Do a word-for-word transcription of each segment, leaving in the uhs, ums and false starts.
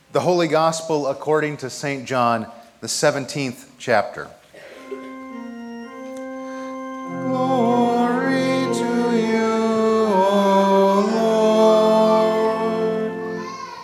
The Holy Gospel according to Saint John, the seventeenth chapter. Glory to you, O Lord.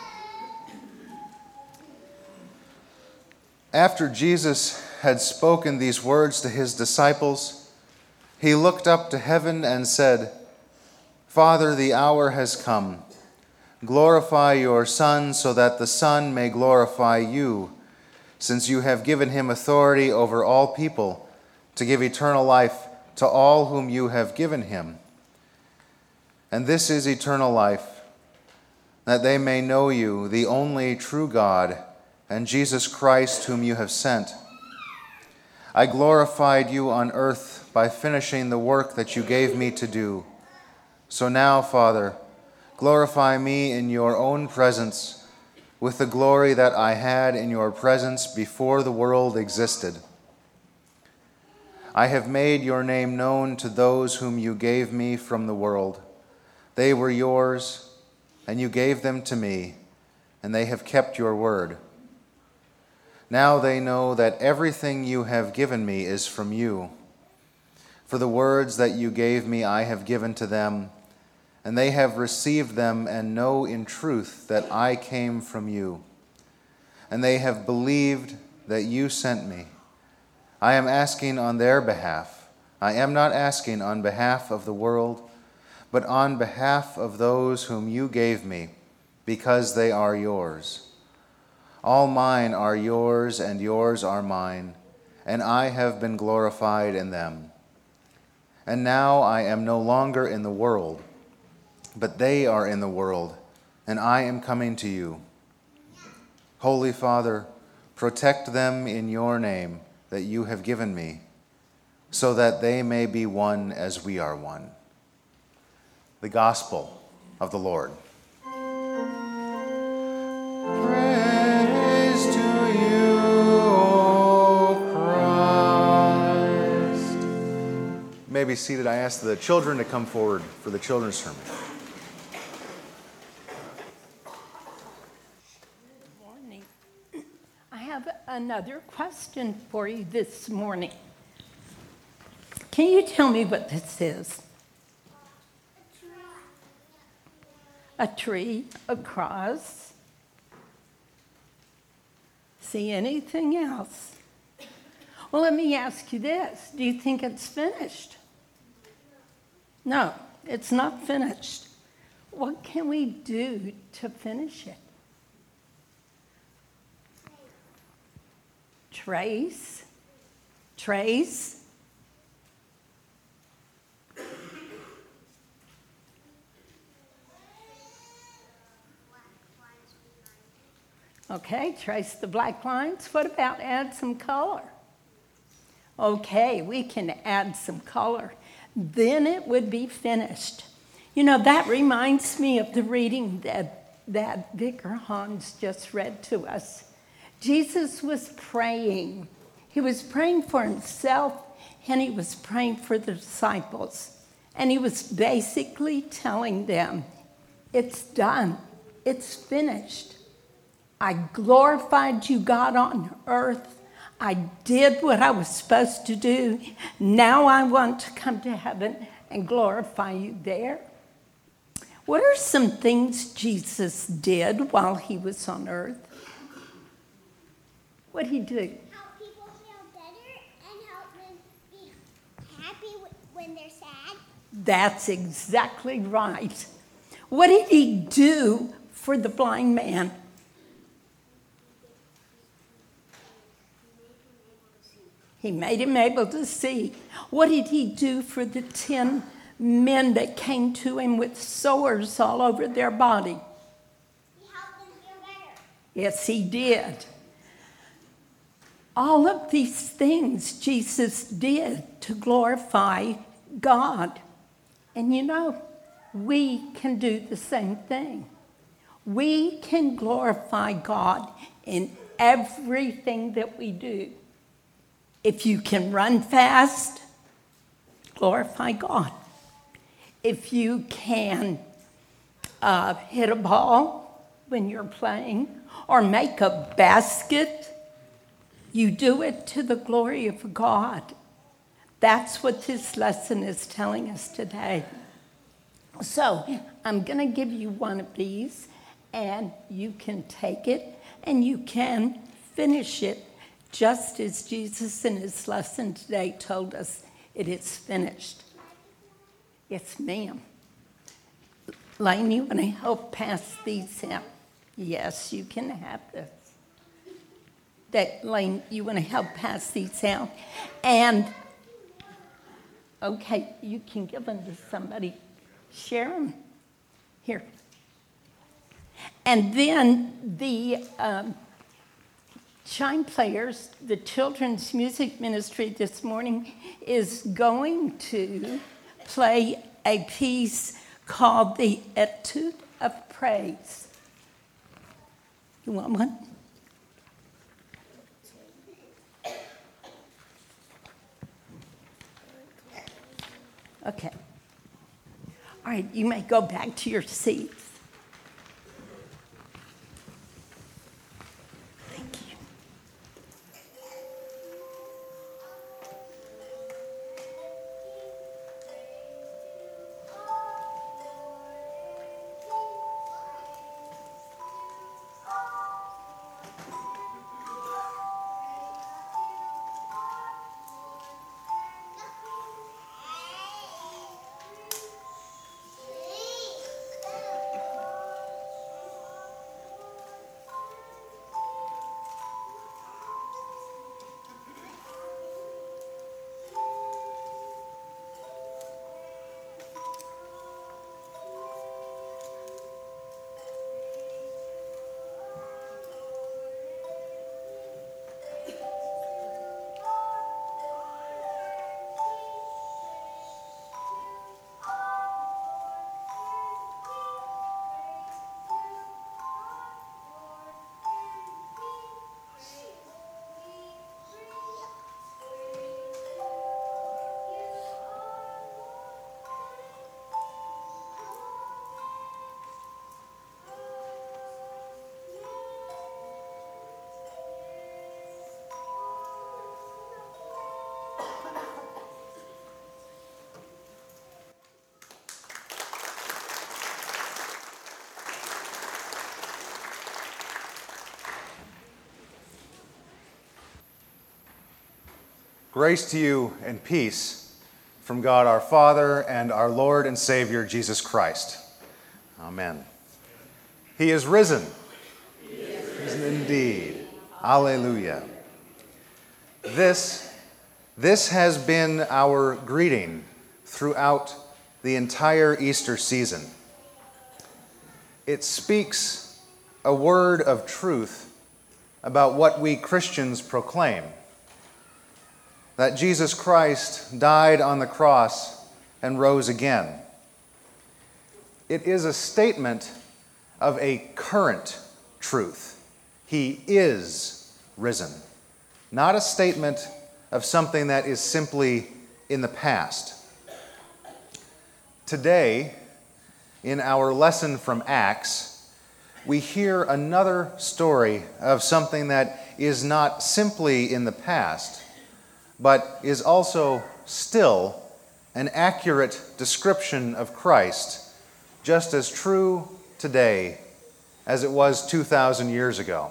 After Jesus had spoken these words to his disciples, he looked up to heaven and said, Father, the hour has come. Glorify your Son, so that the Son may glorify you, since you have given him authority over all people, to give eternal life to all whom you have given him. And this is eternal life, that they may know you, the only true God, and Jesus Christ, whom you have sent. I glorified you on earth by finishing the work that you gave me to do. So now, Father, glorify me in your own presence with the glory that I had in your presence before the world existed. I have made your name known to those whom you gave me from the world. They were yours, and you gave them to me, and they have kept your word. Now they know that everything you have given me is from you. For the words that you gave me I have given to them, and they have received them and know in truth that I came from you. And they have believed that you sent me. I am asking on their behalf. I am not asking on behalf of the world, but on behalf of those whom you gave me, because they are yours. All mine are yours, and yours are mine, and I have been glorified in them. And now I am no longer in the world, but they are in the world, and I am coming to you. Holy Father, protect them in your name that you have given me, so that they may be one as we are one. The Gospel of the Lord. Praise to you, O Christ. You may be seated. I ask the children to come forward for the children's sermon. Another question for you this morning. Can you tell me what this is? A tree, a cross. See anything else? Well, let me ask you this. Do you think it's finished? No, it's not finished. What can we do to finish it? Trace, trace. Okay, trace the black lines. What about add some color? Okay, we can add some color. Then it would be finished. You know, that reminds me of the reading that, that Vicar Hans just read to us. Jesus was praying. He was praying for himself, and he was praying for the disciples. And he was basically telling them, it's done. It's finished. I glorified you, God, on earth. I did what I was supposed to do. Now I want to come to heaven and glorify you there. What are some things Jesus did while he was on earth? What did he do? Help people feel better and help them be happy when they're sad. That's exactly right. What did he do for the blind man? He made him able to see. What did he do for the ten men that came to him with sores all over their body? He helped them feel better. Yes, he did. All of these things Jesus did to glorify God. And you know, we can do the same thing. We can glorify God in everything that we do. If you can run fast, glorify God. If you can uh, hit a ball, when you're playing, or make a basket, you do it to the glory of God. That's what this lesson is telling us today. So I'm going to give you one of these, and you can take it, and you can finish it just as Jesus in his lesson today told us it is finished. Yes, ma'am. Lane, you want to help pass these out? Yes, you can have this. That, Lane, you want to help pass these out? And, okay, you can give them to somebody. Share them. Here. And then the um, chime players, the children's music ministry this morning is going to play a piece called the Etude of Praise. You want one? Okay. All right, you may go back to your seats. Thank you. Grace to you and peace from God our Father and our Lord and Savior Jesus Christ. Amen. He is risen. He is risen indeed. Alleluia. This, this has been our greeting throughout the entire Easter season. It speaks a word of truth about what we Christians proclaim: that Jesus Christ died on the cross and rose again. It is a statement of a current truth. He is risen, not a statement of something that is simply in the past. Today, in our lesson from Acts, we hear another story of something that is not simply in the past, but is also still an accurate description of Christ, just as true today as it was two thousand years ago.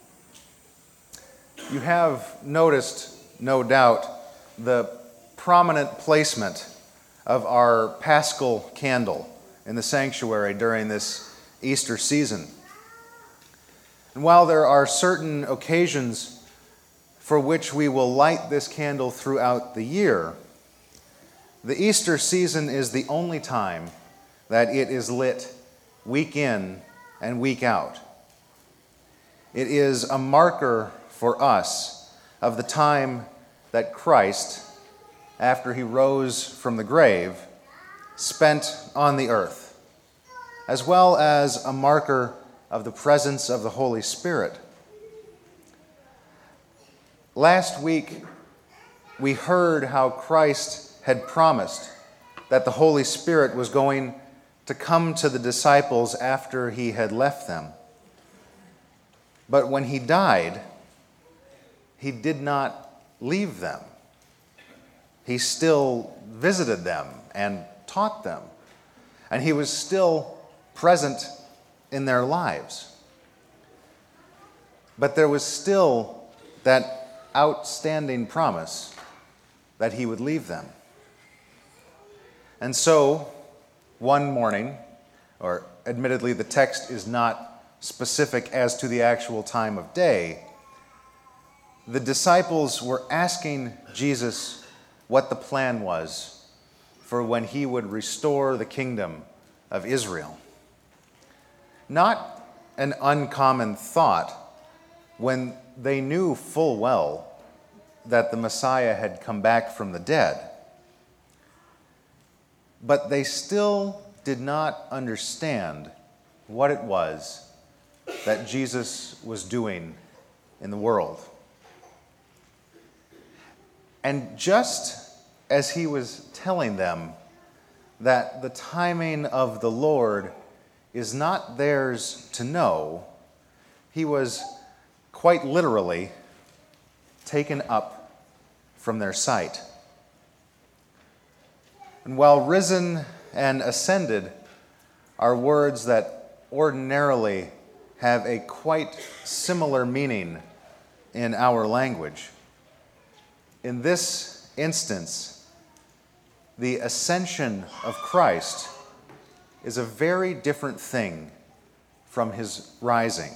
You have noticed, no doubt, the prominent placement of our Paschal candle in the sanctuary during this Easter season. And while there are certain occasions for which we will light this candle throughout the year, the Easter season is the only time that it is lit week in and week out. It is a marker for us of the time that Christ, after he rose from the grave, spent on the earth, as well as a marker of the presence of the Holy Spirit. Last week, we heard how Christ had promised that the Holy Spirit was going to come to the disciples after he had left them. But when he died, he did not leave them. He still visited them and taught them. And he was still present in their lives. But there was still that outstanding promise that he would leave them. And so, one morning, or admittedly the text is not specific as to the actual time of day, the disciples were asking Jesus what the plan was for when he would restore the kingdom of Israel. Not an uncommon thought when they knew full well that the Messiah had come back from the dead. But they still did not understand what it was that Jesus was doing in the world. And just as he was telling them that the timing of the Lord is not theirs to know, he was quite literally taken up from their sight. And while risen and ascended are words that ordinarily have a quite similar meaning in our language, in this instance, the ascension of Christ is a very different thing from his rising.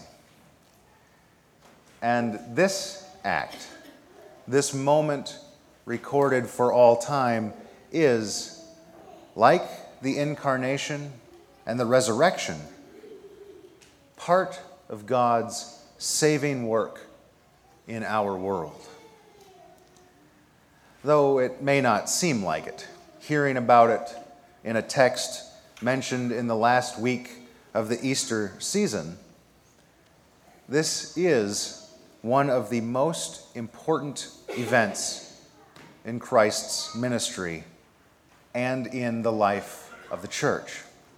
And this act, this moment recorded for all time, is, like the incarnation and the resurrection, part of God's saving work in our world. Though it may not seem like it, hearing about it in a text mentioned in the last week of the Easter season, this is one of the most important events in Christ's ministry and in the life of the church.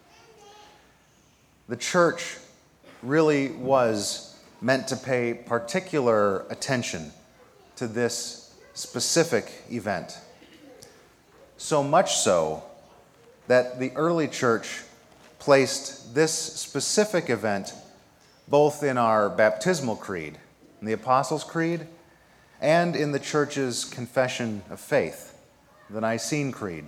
The church really was meant to pay particular attention to this specific event. So much so that the early church placed this specific event both in our baptismal creed, in the Apostles' Creed, and in the church's confession of faith, the Nicene Creed.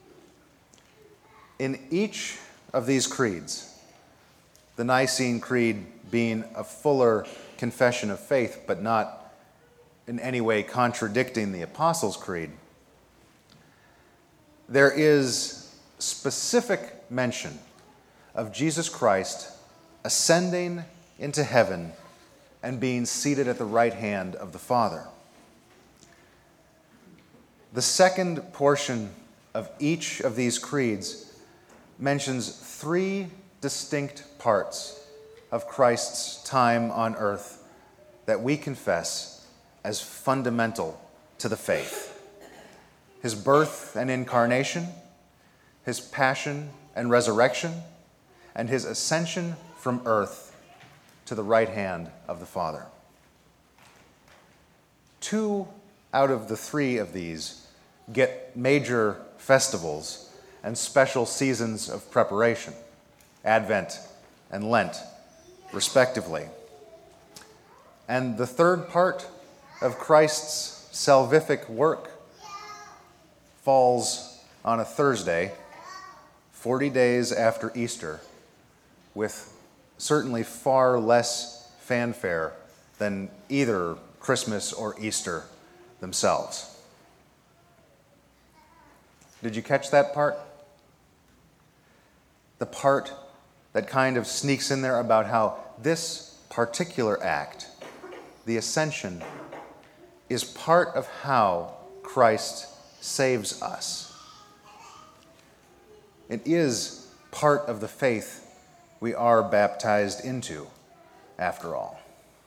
In each of these creeds, the Nicene Creed being a fuller confession of faith, but not in any way contradicting the Apostles' Creed, there is specific mention of Jesus Christ ascending into heaven and being seated at the right hand of the Father. The second portion of each of these creeds mentions three distinct parts of Christ's time on earth that we confess as fundamental to the faith: his birth and incarnation, his passion and resurrection, and his ascension from earth to the right hand of the Father. Two out of the three of these get major festivals and special seasons of preparation, Advent and Lent, respectively. And the third part of Christ's salvific work falls on a Thursday, forty days after Easter, with certainly far less fanfare than either Christmas or Easter themselves. Did you catch that part? The part that kind of sneaks in there about how this particular act, the ascension, is part of how Christ saves us. It is part of the faith we are baptized into, after all.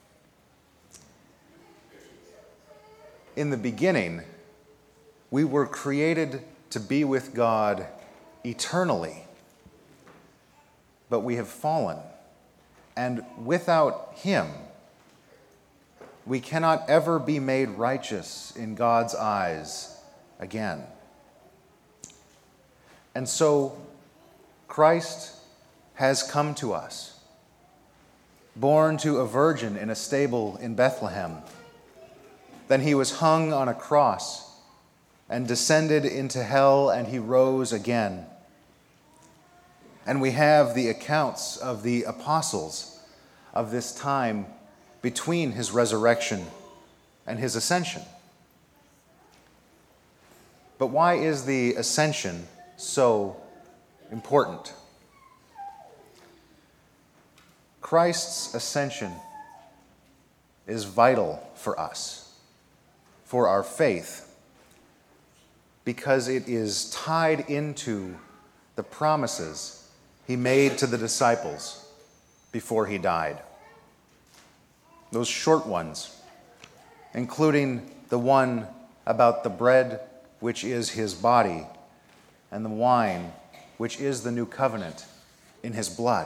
In the beginning, we were created to be with God eternally, but we have fallen, and without Him, we cannot ever be made righteous in God's eyes again. And so Christ has come to us, born to a virgin in a stable in Bethlehem. Then he was hung on a cross and descended into hell, and he rose again. And we have the accounts of the apostles of this time between his resurrection and his ascension. But why is the ascension so important? Christ's ascension is vital for us, for our faith, because it is tied into the promises he made to the disciples before he died. Those short ones, including the one about the bread, which is his body, and the wine, which is the new covenant in his blood.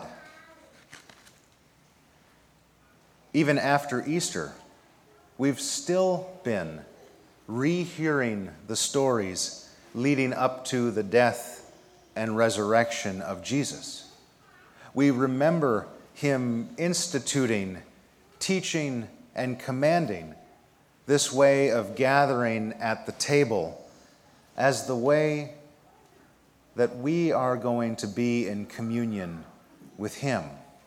Even after Easter, we've still been rehearing the stories leading up to the death and resurrection of Jesus. We remember him instituting, teaching, and commanding this way of gathering at the table as the way that we are going to be in communion with him.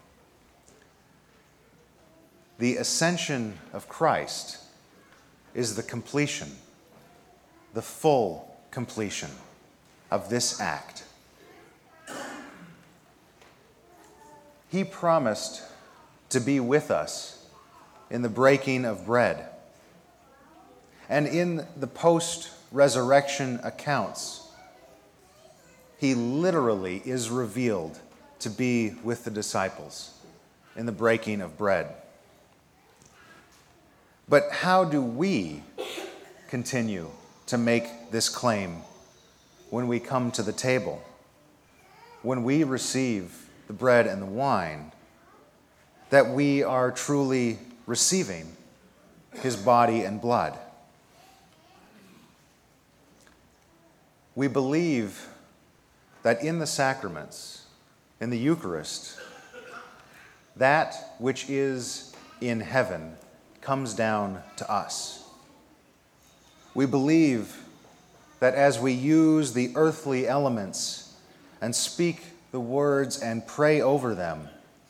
The ascension of Christ is the completion, the full completion of this act. He promised to be with us in the breaking of bread. And in the post-resurrection accounts, he literally is revealed to be with the disciples in the breaking of bread. But how do we continue to make this claim when we come to the table, when we receive the bread and the wine, that we are truly receiving his body and blood? We believe that in the sacraments, in the Eucharist, that which is in heaven comes down to us. We believe that as we use the earthly elements and speak the words and pray over them,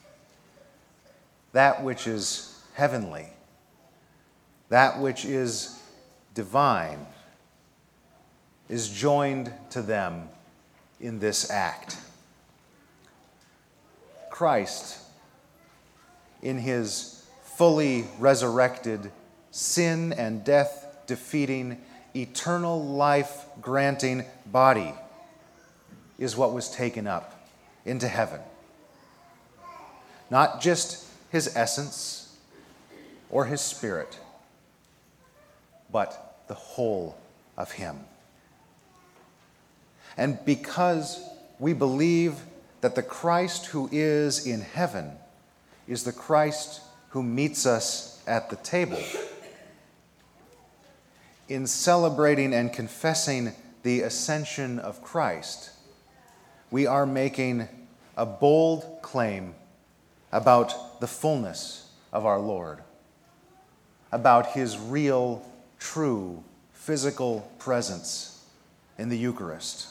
that which is heavenly, that which is divine, is joined to them in this act. Christ, in his fully resurrected, sin and death defeating, eternal life granting body, is what was taken up into heaven. Not just his essence or his spirit, but the whole of him. And because we believe that the Christ who is in heaven is the Christ who meets us at the table, in celebrating and confessing the ascension of Christ, we are making a bold claim about the fullness of our Lord, about his real, true, physical presence in the Eucharist.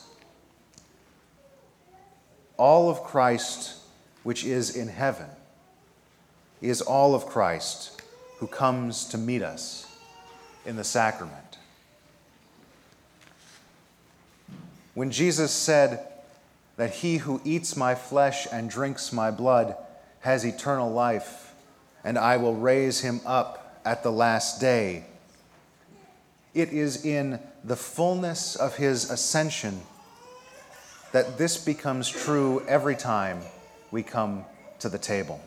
All of Christ which is in heaven is all of Christ who comes to meet us in the sacrament. When Jesus said that he who eats my flesh and drinks my blood has eternal life, and I will raise him up at the last day, it is in the fullness of his ascension that this becomes true every time we come to the table.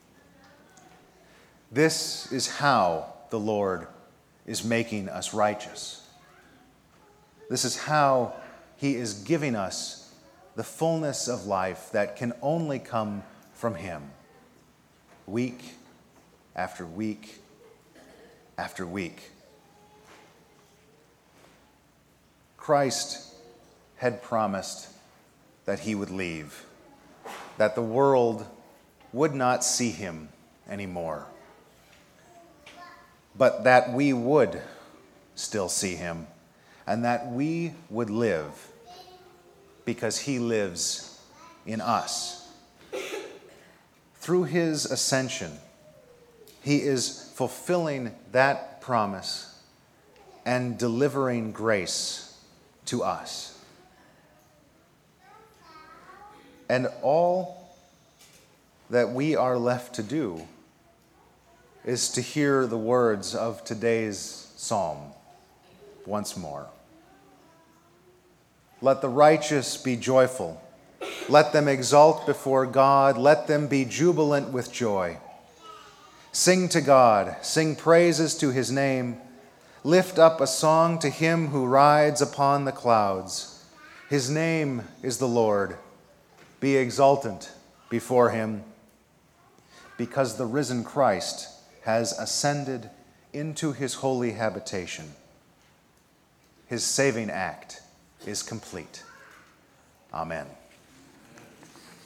This is how the Lord is making us righteous. This is how he is giving us the fullness of life that can only come from him, week after week after week. Christ had promised that he would leave, that the world would not see him anymore, but that we would still see him, and that we would live because he lives in us. Through his ascension, he is fulfilling that promise and delivering grace to us. And all that we are left to do is to hear the words of today's psalm once more. Let the righteous be joyful. Let them exult before God. Let them be jubilant with joy. Sing to God. Sing praises to his name. Lift up a song to him who rides upon the clouds. His name is the Lord. Be exultant before him, because the risen Christ has ascended into his holy habitation. His saving act is complete. Amen.